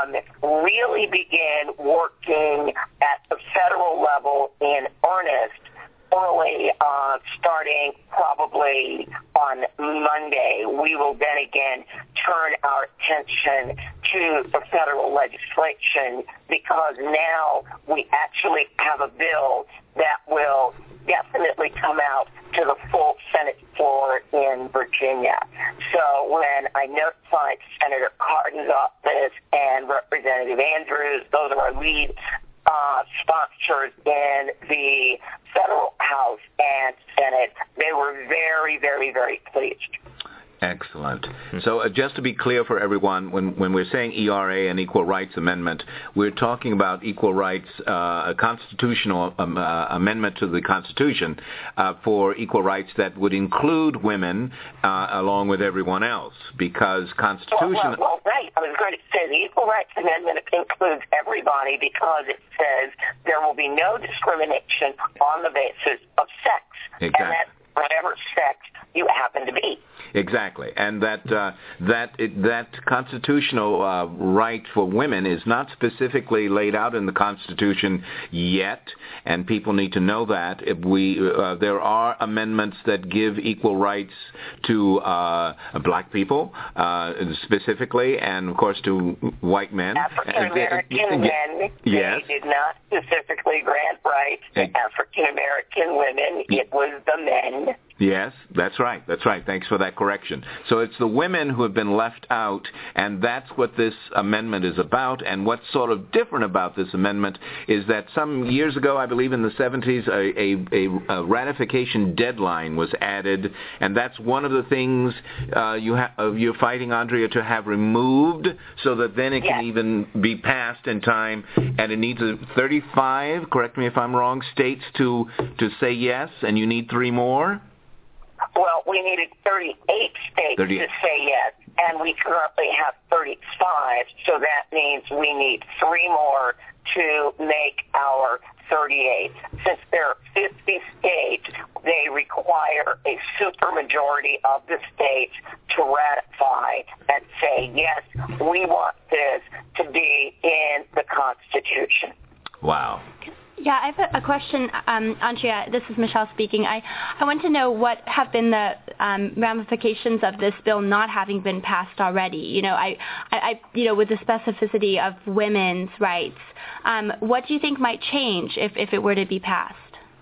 really began working at the federal level in earnest early, starting probably on Monday. We will then again turn our attention to the federal legislation, because now we actually have a bill that will definitely come out to the full Senate floor in Virginia. So when I notified Senator Cardin's office and Representative Andrews, those are our lead sponsors in the federal House and Senate. They were very, very, very pleased. Excellent. So just to be clear for everyone, when we're saying ERA and Equal Rights Amendment, we're talking about equal rights, a constitutional amendment to the Constitution for equal rights that would include women along with everyone else, because Constitution... Well, right. I was going to say the Equal Rights Amendment includes everybody because it says there will be no discrimination on the basis of sex. Exactly. And that's whatever sex you happen to be. Exactly, and that constitutional right for women is not specifically laid out in the Constitution yet, and people need to know that. There are amendments that give equal rights to black people specifically, and of course to white men. African American men. Yes. They did not specifically grant rights to African American women. It was the men. Yes, that's right. That's right. Thanks for that correction. So it's the women who have been left out, and that's what this amendment is about. And what's sort of different about this amendment is that some years ago, I believe in the 70s, a ratification deadline was added, and that's one of the things you're fighting, Andrea, to have removed so that then it can even be passed in time. And it needs 35, correct me if I'm wrong, states to say yes, and you need 3 more? Well, we needed 38 states to say yes, and we currently have 35, so that means we need 3 more to make our 38. Since there are 50 states, they require a supermajority of the states to ratify and say, yes, we want this to be in the Constitution. Wow. Yeah, I have a question, Andrea. This is Michelle speaking. I want to know what have been the ramifications of this bill not having been passed already. You know, I with the specificity of women's rights, what do you think might change if it were to be passed?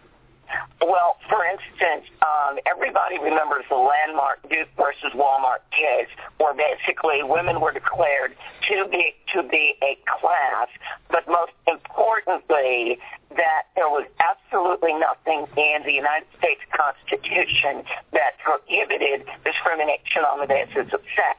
Well, for instance, everybody remembers the landmark Duke versus Walmart case, where basically women were declared to be a class, but most importantly, that there was absolutely nothing in the United States Constitution that prohibited discrimination on the basis of sex.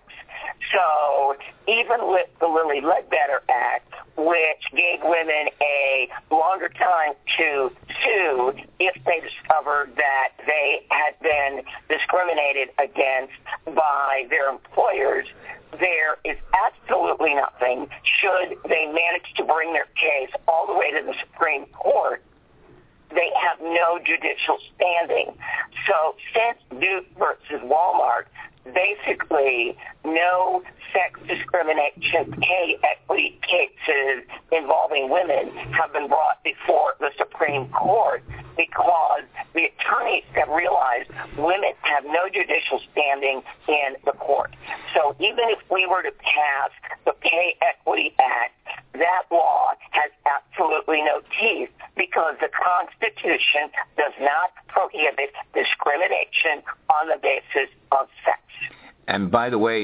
So even with the Lilly Ledbetter Act, which gave women a longer time to sue if they discovered that they had been discriminated against by their employers, there is absolutely nothing, should they manage to bring their case all the way to the Supreme Court, they have no judicial standing. So since Duke versus Walmart, basically no sex discrimination pay equity cases involving women have been brought before the Supreme Court because the attorneys have realized women have no judicial standing in the court. So even if we were to pass the Pay Equity Act, that law has absolutely no teeth because the Constitution does not prohibit discrimination on the basis of sex. And by the way,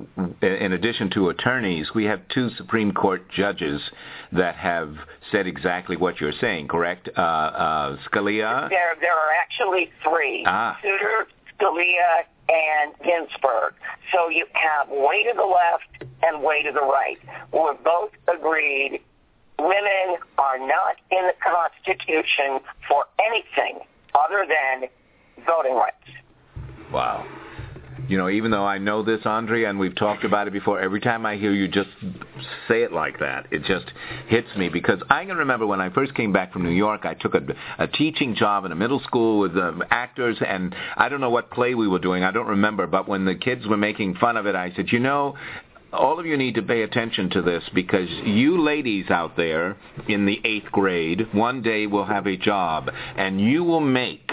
in addition to attorneys, we have 2 Supreme Court judges that have said exactly what you're saying, correct? Scalia? There are actually 3. Souter, Scalia, and Ginsburg. So you have way to the left and way to the right. We're both agreed women are not in the Constitution for anything other than voting rights. Wow. You know, even though I know this, Andrea, and we've talked about it before, every time I hear you just say it like that, it just hits me. Because I can remember when I first came back from New York, I took a teaching job in a middle school with actors, and I don't know what play we were doing. I don't remember. But when the kids were making fun of it, I said, you know, all of you need to pay attention to this because you ladies out there in the 8th grade one day will have a job, and you will make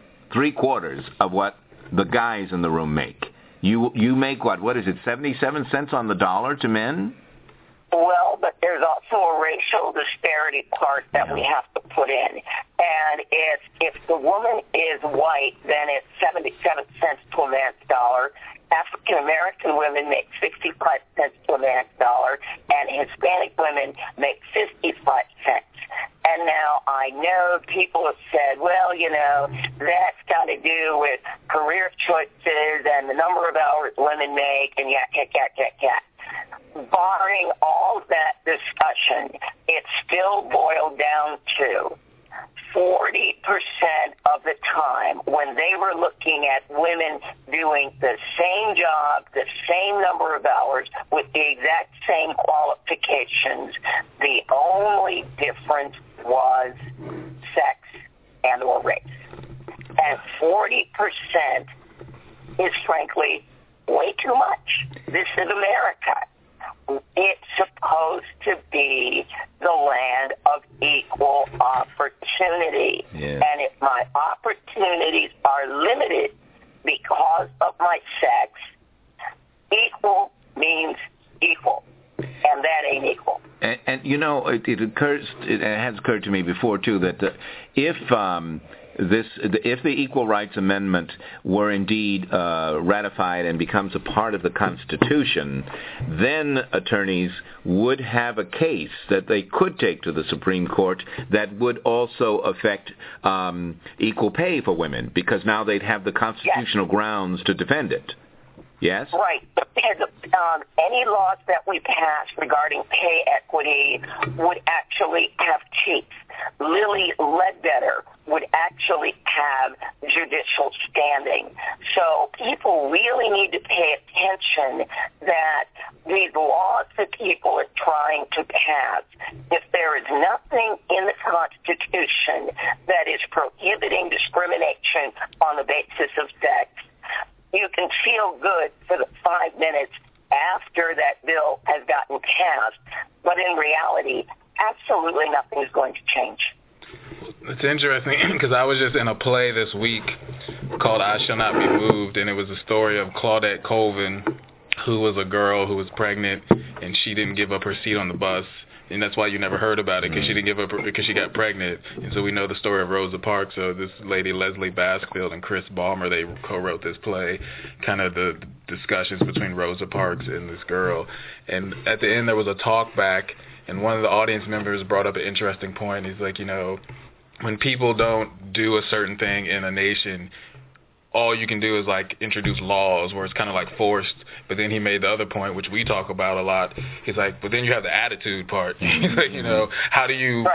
3/4 of what the guys in the room make. You make what is it, 77 cents on the dollar to men? Well, but there's also a racial disparity part that we have to put in. And if the woman is white, then it's 77 cents to a man's dollar. African American women make 65 cents to a man's dollar, and Hispanic women make 55 cents. And now I know people have said, well, that's got to do with career choices and the number of hours women make, and yak. Barring all of that discussion, it still boiled down to 40% of the time when they were looking at women doing the same job, the same number of hours, with the exact same qualifications, the only difference was sex and or race. And 40% is frankly way too much. This is America. It's supposed to be the land of equal opportunity. Yeah. And if my opportunities are limited because of my sex, equal means equal. And that ain't equal. And it has occurred to me before, too, that if the Equal Rights Amendment were indeed ratified and becomes a part of the Constitution, then attorneys would have a case that they could take to the Supreme Court that would also affect equal pay for women, because now they'd have the constitutional grounds to defend it. Yes? Right. Any laws that we pass regarding pay equity would actually have teeth. Lilly Ledbetter would actually have judicial standing. So people really need to pay attention that these laws that people are trying to pass, if there is nothing in the Constitution that is prohibiting discrimination on the basis of sex, you can feel good for the 5 minutes after that bill has gotten passed, but in reality, absolutely nothing is going to change. It's interesting because I was just in a play this week called I Shall Not Be Moved, and it was a story of Claudette Colvin, who was a girl who was pregnant, and she didn't give up her seat on the bus. And that's why you never heard about it, because she didn't give up because she got pregnant. And so we know the story of Rosa Parks. So this lady, Leslie Basfield, and Chris Ballmer, they co-wrote this play, kind of the discussions between Rosa Parks and this girl. And at the end, there was a talk back, and one of the audience members brought up an interesting point. He's like, when people don't do a certain thing in a nation, all you can do is like introduce laws where it's kind of like forced. But then he made the other point, which we talk about a lot. He's like, but then you have the attitude part. Like, how do you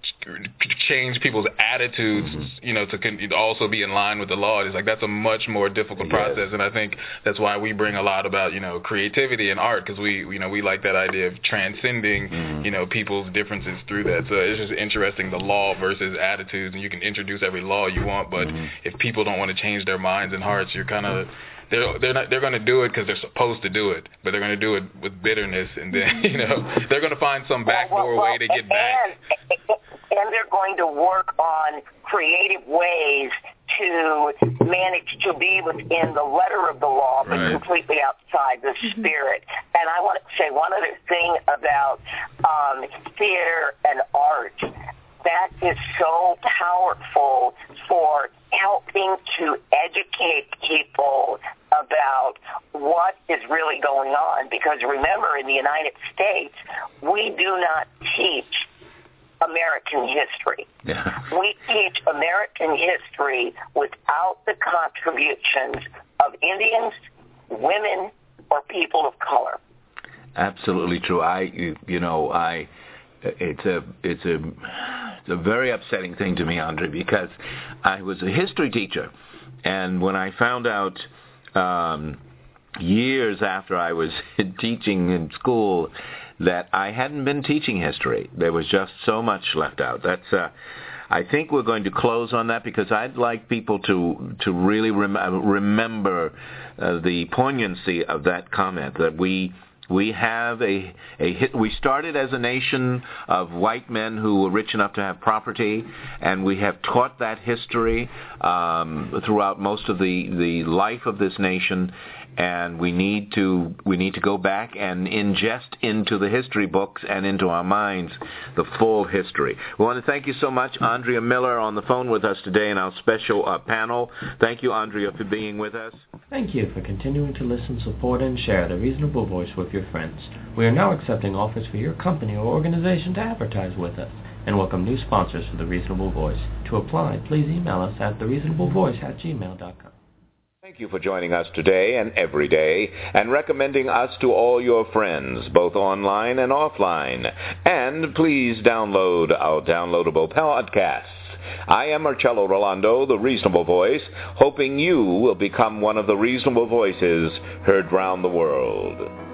change people's attitudes, to also be in line with the law? It's like that's a much more difficult process, and I think that's why we bring a lot about creativity and art, because we like that idea of transcending people's differences through that. So it's just interesting, the law versus attitudes, and you can introduce every law you want, but if people don't want to change their minds and hearts, you're kind of they're going to do it because they're supposed to do it, but they're going to do it with bitterness, and then they're going to find some backdoor way to get back. And they're going to work on creative ways to manage to be within the letter of the law, but completely outside the spirit. And I want to say one other thing about theater and art. That is so powerful for helping to educate people about what is really going on. Because remember, in the United States, we do not teach American history. Yeah. We teach American history without the contributions of Indians, women, or people of color. Absolutely true. It's a very upsetting thing to me, Andre, because I was a history teacher, and when I found out years after I was teaching in school that I hadn't been teaching history, there was just so much left out. That's I think we're going to close on that, because I'd like people to really remember the poignancy of that comment, that we have we started as a nation of white men who were rich enough to have property, and we have taught that history throughout most of the life of this nation. And we need to go back and ingest into the history books and into our minds the full history. We want to thank you so much, Andrea Miller, on the phone with us today in our special panel. Thank you, Andrea, for being with us. Thank you for continuing to listen, support, and share The Reasonable Voice with your friends. We are now accepting offers for your company or organization to advertise with us and welcome new sponsors for The Reasonable Voice. To apply, please email us at thereasonablevoice@gmail.com. Thank you for joining us today and every day and recommending us to all your friends, both online and offline. And please download our downloadable podcasts. I am Marcello Rolando, the Reasonable Voice, hoping you will become one of the reasonable voices heard round the world.